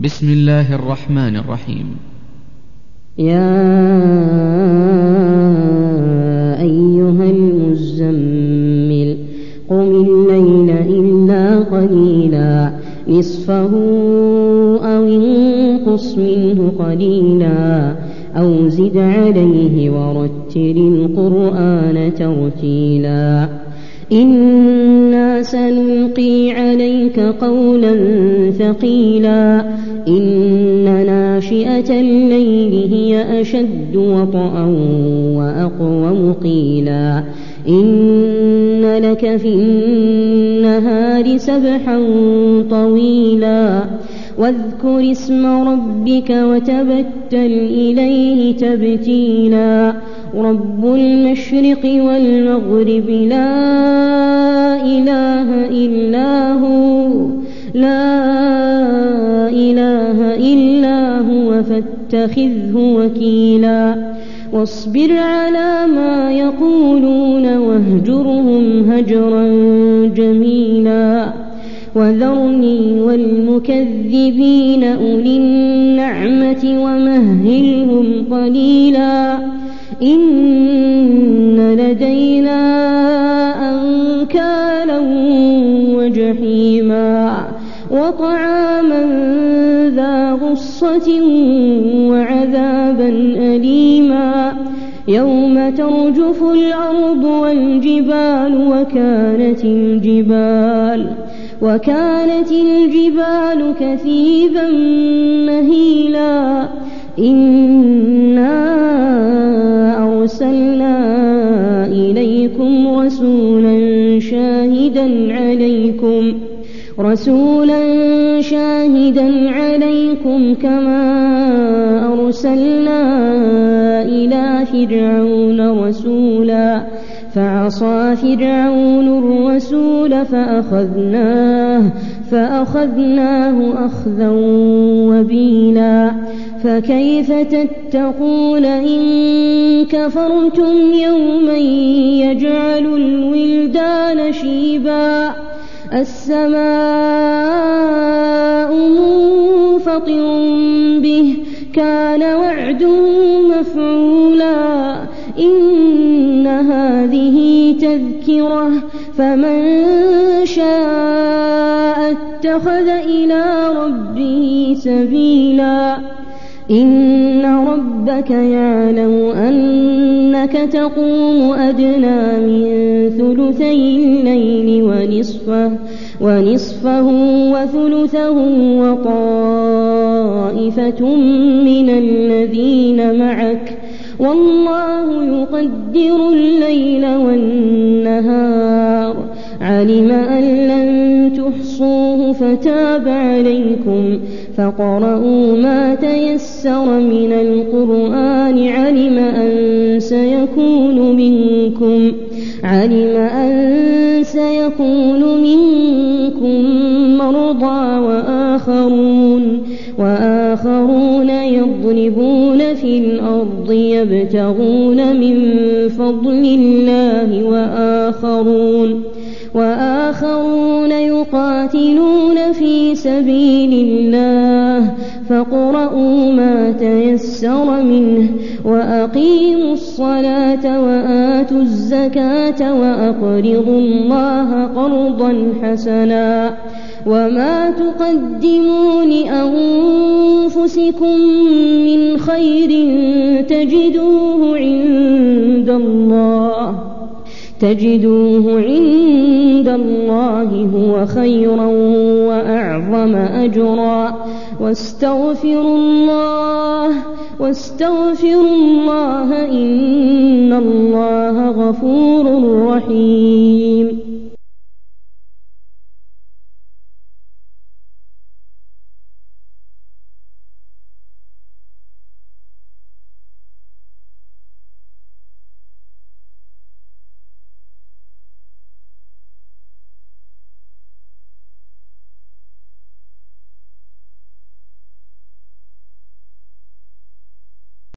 بسم الله الرحمن الرحيم. يا أيها المزمل قم الليل إلا قليلا نصفه أو انقص منه قليلا أو زد عليه ورتل القرآن ترتيلا إنا سنلقي عليك قولا ثقيلا إن ناشئة الليل هي أشد وطئا وأقوم قيلا إن لك في النهار سبحا طويلا واذكر اسم ربك وتبتل إليه تبتيلا رب المشرق والمغرب لا إله إلا هو فاتخذه وكيلا واصبر على ما يقولون واهجرهم هجرا جميلا وذرني والمكذبين أولي النعمة ومهلهم قليلا إن لدينا أنكالا وجحيما وطعاما ذا غصة وعذابا أليما يوم ترجف الأرض والجبال وكانت الجبال كثيبا مهيلا إنا أرسلنا إليكم رسولا شاهدا عليكم كما أرسلنا إلى فرعون رسولا فعصى فرعون الرسول فأخذناه أخذا وبيلا فكيف تتقون إن كفرتم يوما يجعل الولدان شيبا السماء منفطر به كان وعده مفعولا إن هذه تذكرة فمن شاء اتخذ إلى ربه سبيلا إن ربك يعلم أنك تقوم أدنى من ثلثي الليل ونصفه وثلثه وطائفة من الذين معك والله يقدر الليل والنهار علم أن لن تحصوه فتاب عليكم فقرؤوا ما تيسر من القرآن علم أن سيكون منكم مرضى وآخرون يضربون في الأرض يبتغون من فضل الله وآخرون يقاتلون في سبيل الله فاقرؤوا ما تيسر منه وأقيموا الصلاة وآتوا الزكاة وأقرضوا الله قرضا حسنا وما تقدموا لأنفسكم من خير تجدوه عند الله هو خيرا وأعظم أجرا واستغفروا الله إن الله غفور رحيم.